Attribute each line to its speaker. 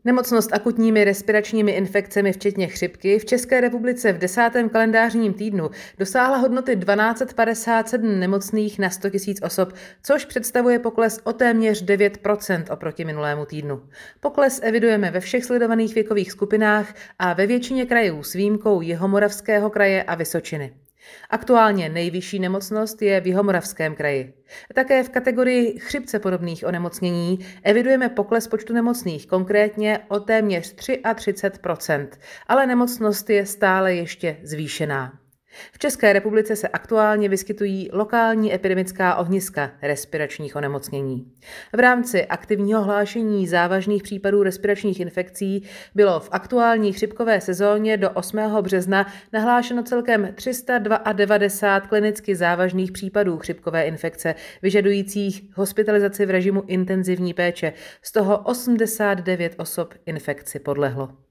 Speaker 1: Nemocnost akutními respiračními infekcemi včetně chřipky v České republice v 10. kalendářním týdnu dosáhla hodnoty 1257 nemocných na 100 000 osob, což představuje pokles o téměř 9% oproti minulému týdnu. Pokles evidujeme ve všech sledovaných věkových skupinách a ve většině krajů s výjimkou Jihomoravského kraje a Vysočiny. Aktuálně nejvyšší nemocnost je v Jihomoravském kraji. Také v kategorii chřipce podobných onemocnění evidujeme pokles počtu nemocných, konkrétně o téměř 33%, ale nemocnost je stále ještě zvýšená. V České republice se aktuálně vyskytují lokální epidemická ohniska respiračních onemocnění. V rámci aktivního hlášení závažných případů respiračních infekcí bylo v aktuální chřipkové sezóně do 8. března nahlášeno celkem 392 klinicky závažných případů chřipkové infekce, vyžadujících hospitalizaci v režimu intenzivní péče, z toho 89 osob infekci podlehlo.